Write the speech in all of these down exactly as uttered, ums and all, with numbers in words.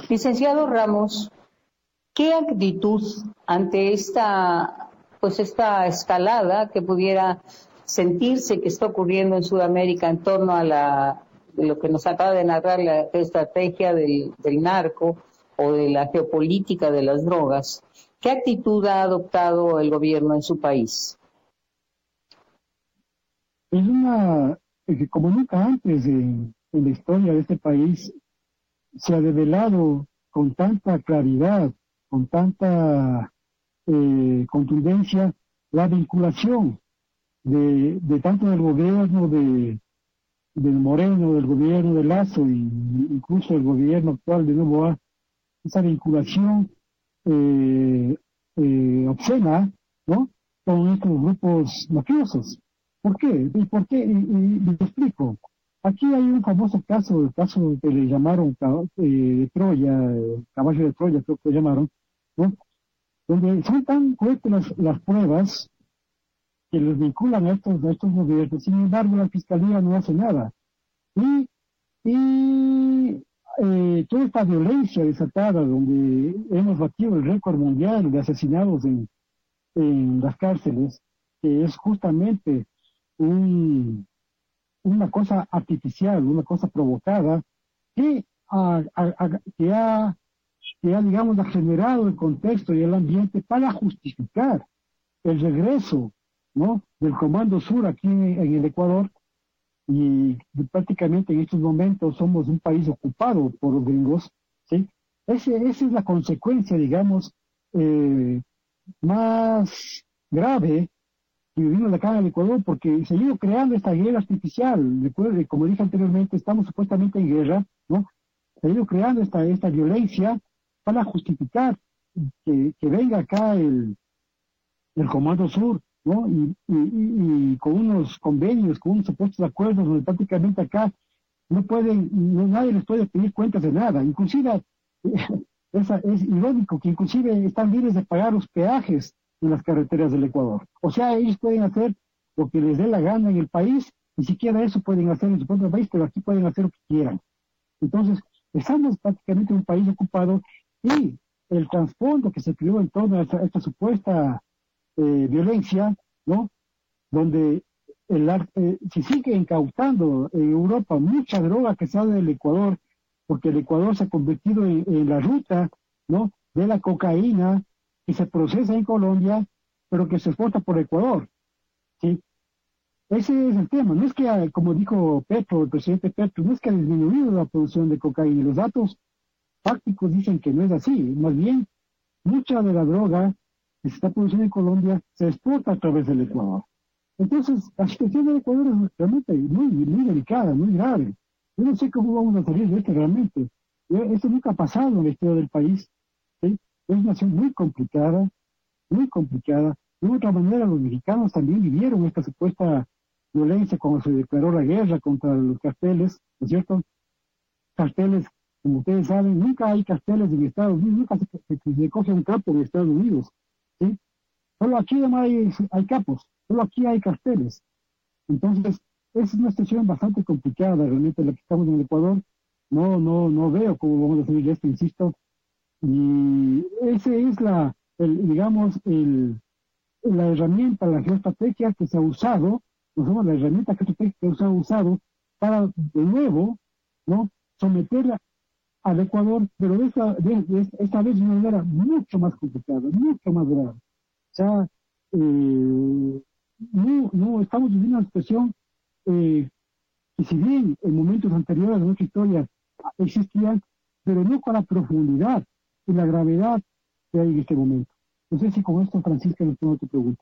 Licenciado Ramos, ¿qué actitud ante esta, pues esta escalada que pudiera sentirse que está ocurriendo en Sudamérica en torno a la, de lo que nos acaba de narrar la estrategia del, del narco o de la geopolítica de las drogas? ¿Qué actitud ha adoptado el gobierno en su país? Es una, que como nunca antes en, en la historia de este país se ha develado con tanta claridad, con tanta eh, contundencia, la vinculación de, de tanto del gobierno de, del Moreno, del gobierno de Lazo y incluso el gobierno actual de Noboa, esa vinculación eh, eh, obscena, ¿no?, con estos grupos mafiosos. ¿Por qué? ¿Y por qué? Y, y, y lo explico. Aquí hay un famoso caso, el caso que le llamaron eh, de Troya, eh, caballo de Troya, creo que lo llamaron, ¿no?, donde son tan fuertes las, las pruebas que los vinculan a estos, a estos gobiernos. Sin embargo, la Fiscalía no hace nada. Y, y eh, toda esta violencia desatada, donde hemos batido el récord mundial de asesinados en, en las cárceles, que es justamente un, una cosa artificial, una cosa provocada, que ha, ha, que ha, que ha, digamos, ha generado el contexto y el ambiente para justificar el regreso, ¿no?, del Comando Sur aquí en, en el Ecuador, y prácticamente en estos momentos somos un país ocupado por los gringos, ¿sí? Ese, esa es la consecuencia, digamos, eh, más grave que vivimos acá en el Ecuador, porque se ha ido creando esta guerra artificial. Recuerde, como dije anteriormente, estamos supuestamente en guerra, ¿no? Se ha ido creando esta, esta violencia para justificar que, que venga acá el, el Comando Sur, ¿no? Y, y, y, y con unos convenios, con unos supuestos acuerdos donde prácticamente acá no pueden, no, nadie les puede pedir cuentas de nada. Inclusive, es, es irónico que inclusive están libres de pagar los peajes en las carreteras del Ecuador. O sea, ellos pueden hacer lo que les dé la gana en el país, ni siquiera eso pueden hacer en su propio país, pero aquí pueden hacer lo que quieran. Entonces, estamos prácticamente en un país ocupado, y el trasfondo que se creó en torno a esta, esta supuesta eh, violencia, ¿no?, donde el, eh, se sigue incautando en Europa mucha droga que sale del Ecuador, porque el Ecuador se ha convertido en, en la ruta, ¿no?, de la cocaína que se procesa en Colombia, pero que se exporta por Ecuador, ¿sí? Ese es el tema. No es que, como dijo Petro, el presidente Petro, no es que ha disminuido la producción de cocaína. Los datos fácticos dicen que no es así. Más bien, mucha de la droga que se está produciendo en Colombia se exporta a través del Ecuador. Entonces, la situación del Ecuador es realmente muy, muy delicada, muy grave. Yo no sé cómo vamos a salir de esto realmente. Esto nunca ha pasado en la historia del país, ¿sí? Es una nación muy complicada, muy complicada. De otra manera, los mexicanos también vivieron esta supuesta violencia cuando se declaró la guerra contra los carteles, ¿no es cierto? Carteles, como ustedes saben, nunca hay carteles en Estados Unidos, nunca se, se, se coge un capo en Estados Unidos, ¿sí? Solo aquí hay, hay capos, solo aquí hay carteles. Entonces, es una situación bastante complicada realmente la que estamos en el Ecuador. No, no, no veo cómo vamos a salir de esto, insisto. Y esa es la, el, digamos, el, la herramienta, la geoestrategia que se ha usado, no somos la herramienta geoestratégica que se ha usado para, de nuevo, ¿no?, someterla al Ecuador, pero de esta, de, de esta vez de una manera mucho más complicada, mucho más grave. O sea, eh, no, no, estamos viviendo una situación eh, que si bien en momentos anteriores de nuestra historia existían, pero no con la profundidad y la gravedad que hay en este momento. No sé si con esto, Francisca, respondo a tu pregunta.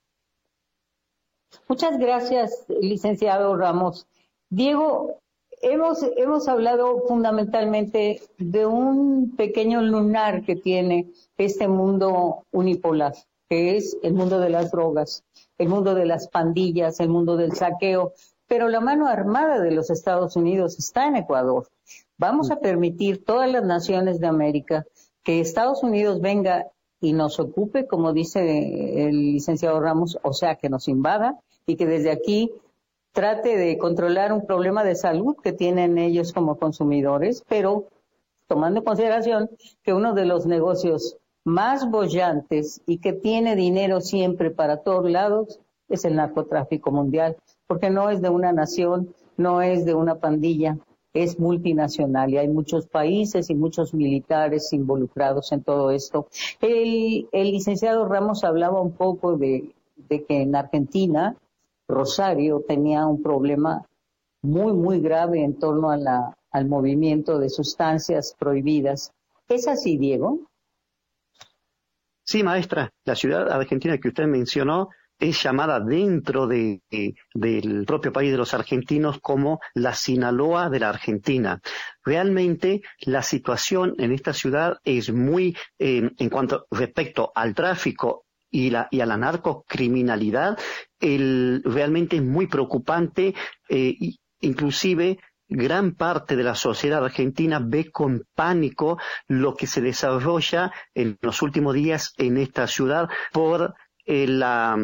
Muchas gracias, licenciado Ramos. Diego, hemos, hemos hablado fundamentalmente de un pequeño lunar que tiene este mundo unipolar, que es el mundo de las drogas, el mundo de las pandillas, el mundo del saqueo, pero la mano armada de los Estados Unidos está en Ecuador. Vamos a permitir todas las naciones de América que Estados Unidos venga y nos ocupe, como dice el licenciado Ramos, o sea, que nos invada y que desde aquí trate de controlar un problema de salud que tienen ellos como consumidores, pero tomando en consideración que uno de los negocios más bollantes y que tiene dinero siempre para todos lados es el narcotráfico mundial, porque no es de una nación, no es de una pandilla, es multinacional y hay muchos países y muchos militares involucrados en todo esto. El, el licenciado Ramos hablaba un poco de, de que en Argentina Rosario tenía un problema muy, muy grave en torno a la, al movimiento de sustancias prohibidas. ¿Es así, Diego? Sí, maestra, la ciudad argentina que usted mencionó es llamada dentro de, de, del propio país de los argentinos como la Sinaloa de la Argentina. Realmente la situación en esta ciudad es muy, eh, en cuanto respecto al tráfico y, la, y a la narcocriminalidad, el, realmente es muy preocupante, eh, inclusive gran parte de la sociedad argentina ve con pánico lo que se desarrolla en los últimos días en esta ciudad por eh, la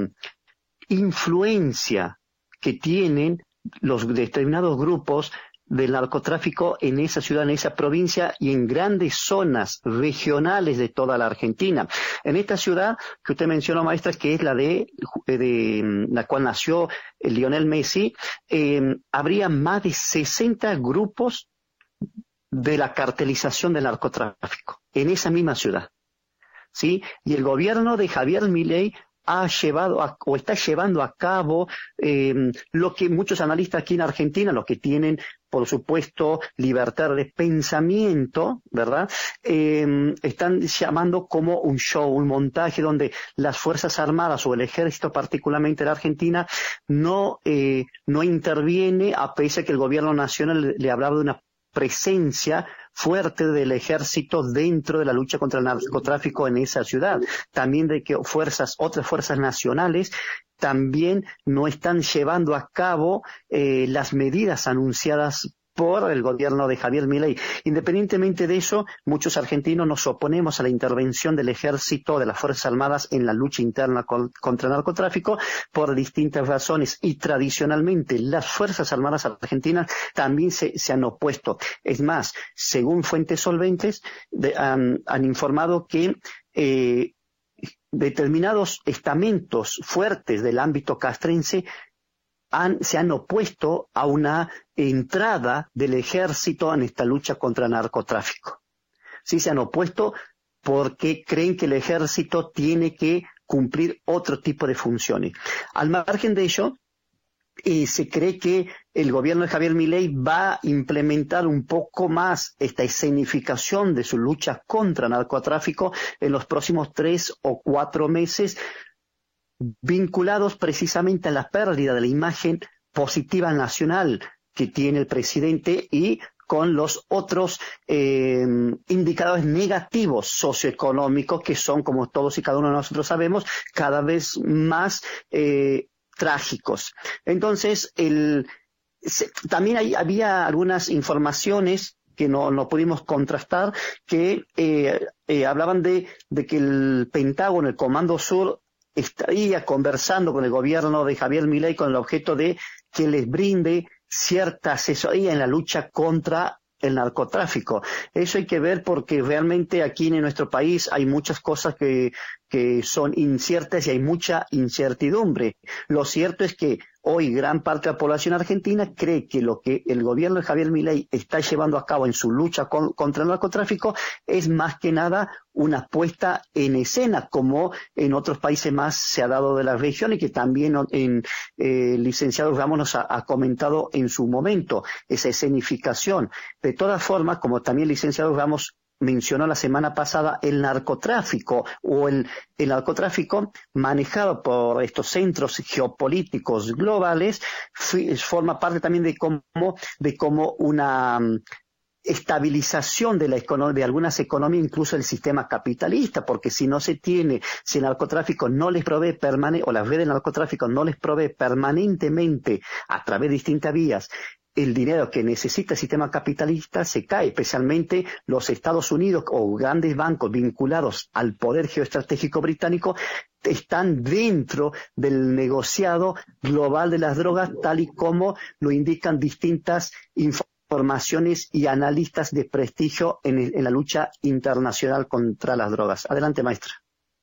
influencia que tienen los determinados grupos del narcotráfico en esa ciudad, en esa provincia y en grandes zonas regionales de toda la Argentina. En esta ciudad que usted mencionó, maestra, que es la de, de la cual nació Lionel Messi, eh, habría más de sesenta grupos de la cartelización del narcotráfico en esa misma ciudad, ¿sí? Y el gobierno de Javier Milei ha llevado a, o está llevando a cabo eh, lo que muchos analistas aquí en Argentina, los que tienen, por supuesto, libertad de pensamiento, ¿verdad? Eh, están llamando como un show, un montaje donde las Fuerzas Armadas o el Ejército, particularmente de la Argentina, no, eh, no interviene, a pesar que el gobierno nacional le, le hablaba de una presencia fuerte del ejército dentro de la lucha contra el narcotráfico en esa ciudad. También de que fuerzas, otras fuerzas nacionales también no están llevando a cabo eh, las medidas anunciadas por el gobierno de Javier Milei. Independientemente de eso, muchos argentinos nos oponemos a la intervención del ejército, de las Fuerzas Armadas en la lucha interna con, contra el narcotráfico por distintas razones y tradicionalmente las Fuerzas Armadas argentinas también se, se han opuesto. Es más, según fuentes solventes, de, um, han informado que eh, determinados estamentos fuertes del ámbito castrense Han, se han opuesto a una entrada del ejército en esta lucha contra el narcotráfico. Sí, se han opuesto porque creen que el ejército tiene que cumplir otro tipo de funciones. Al margen de ello, eh, se cree que el gobierno de Javier Milei va a implementar un poco más esta escenificación de su lucha contra el narcotráfico en los próximos tres o cuatro meses, vinculados precisamente a la pérdida de la imagen positiva nacional que tiene el presidente y con los otros eh, indicadores negativos socioeconómicos que son, como todos y cada uno de nosotros sabemos, cada vez más eh, trágicos. Entonces, el, se, también hay, había algunas informaciones que no, no pudimos contrastar que eh, eh, hablaban de, de que el Pentágono, el Comando Sur, estaría conversando con el gobierno de Javier Milei con el objeto de que les brinde cierta asesoría en la lucha contra el narcotráfico. Eso hay que ver porque realmente aquí en nuestro país hay muchas cosas que, que son inciertas y hay mucha incertidumbre. Lo cierto es que hoy gran parte de la población argentina cree que lo que el gobierno de Javier Milei está llevando a cabo en su lucha con, contra el narcotráfico es más que nada una puesta en escena, como en otros países más se ha dado de la región y que también en, eh, el licenciado Ramos nos ha, ha comentado en su momento, esa escenificación. De todas formas, como también el licenciado Ramos mencionó la semana pasada, el narcotráfico o el, el narcotráfico manejado por estos centros geopolíticos globales forma parte también de cómo, de cómo una um, estabilización de la economía, de algunas economías, incluso el sistema capitalista, porque si no se tiene, si el narcotráfico no les provee permanente, o las redes de narcotráfico no les provee permanentemente a través de distintas vías el dinero que necesita el sistema capitalista, se cae, especialmente los Estados Unidos o grandes bancos vinculados al poder geoestratégico británico están dentro del negociado global de las drogas, tal y como lo indican distintas informaciones formaciones y analistas de prestigio en, en la lucha internacional contra las drogas. Adelante, maestra.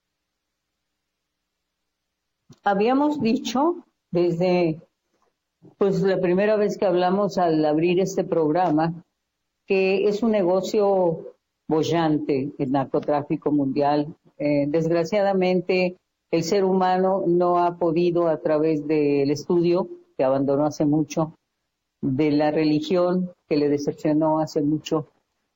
Habíamos dicho desde pues la primera vez que hablamos al abrir este programa que es un negocio boyante el narcotráfico mundial. Eh, desgraciadamente el ser humano no ha podido, a través del estudio que abandonó hace mucho, de la religión que le decepcionó hace mucho,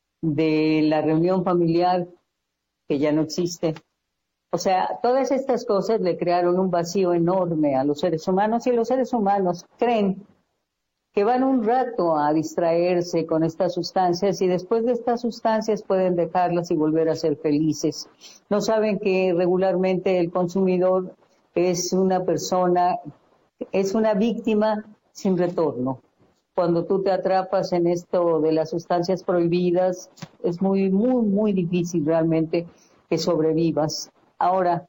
de la reunión familiar que ya no existe. O sea, todas estas cosas le crearon un vacío enorme a los seres humanos, y los seres humanos creen que van un rato a distraerse con estas sustancias y después de estas sustancias pueden dejarlas y volver a ser felices. No saben que regularmente el consumidor es una persona, es una víctima sin retorno. Cuando tú te atrapas en esto de las sustancias prohibidas, es muy, muy, muy difícil realmente que sobrevivas. Ahora,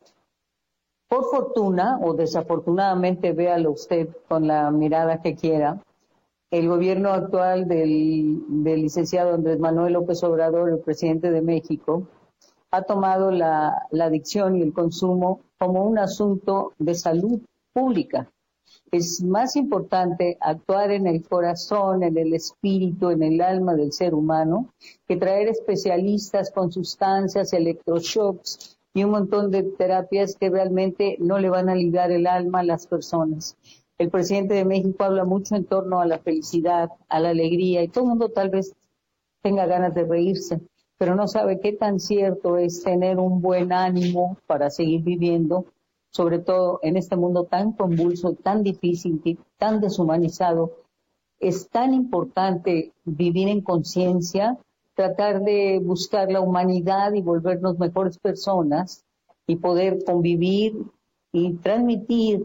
por fortuna o desafortunadamente, véalo usted con la mirada que quiera, el gobierno actual del, del licenciado Andrés Manuel López Obrador, el presidente de México, ha tomado la, la adicción y el consumo como un asunto de salud pública. Es más importante actuar en el corazón, en el espíritu, en el alma del ser humano, que traer especialistas con sustancias, electroshocks y un montón de terapias que realmente no le van a aliviar el alma a las personas. El presidente de México habla mucho en torno a la felicidad, a la alegría, y todo el mundo tal vez tenga ganas de reírse, pero no sabe qué tan cierto es tener un buen ánimo para seguir viviendo, sobre todo en este mundo tan convulso, tan difícil, tan deshumanizado. Es tan importante vivir en conciencia, tratar de buscar la humanidad y volvernos mejores personas y poder convivir y transmitir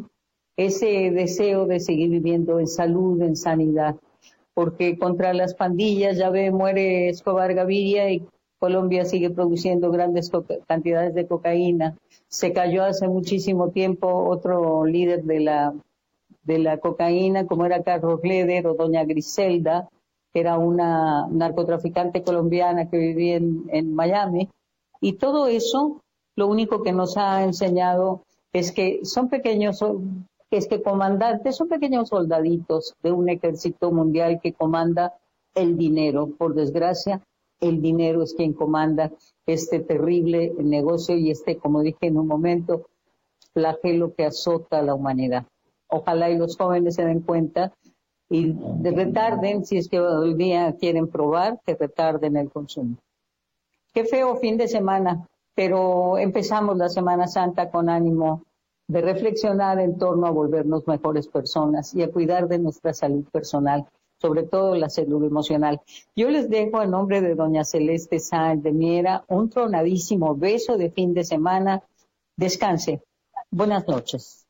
ese deseo de seguir viviendo en salud, en sanidad. Porque contra las pandillas, ya ve, muere Escobar Gaviria y Colombia sigue produciendo grandes cantidades de cocaína. Se cayó hace muchísimo tiempo otro líder de la, de la cocaína, como era Carlos Leder o doña Griselda, que era una narcotraficante colombiana que vivía en, en Miami. Y todo eso, lo único que nos ha enseñado es que son pequeños, es que comandantes son pequeños soldaditos de un ejército mundial que comanda el dinero. Por desgracia, el dinero es quien comanda este terrible negocio y este, como dije en un momento, flagelo que azota a la humanidad. Ojalá y los jóvenes se den cuenta y retarden, si es que hoy día quieren probar, que retarden el consumo. Qué feo fin de semana, pero empezamos la Semana Santa con ánimo de reflexionar en torno a volvernos mejores personas y a cuidar de nuestra salud personal, sobre todo la salud emocional. Yo les dejo en nombre de doña Celeste Sáenz de Miera un tronadísimo beso de fin de semana. Descanse. Buenas noches.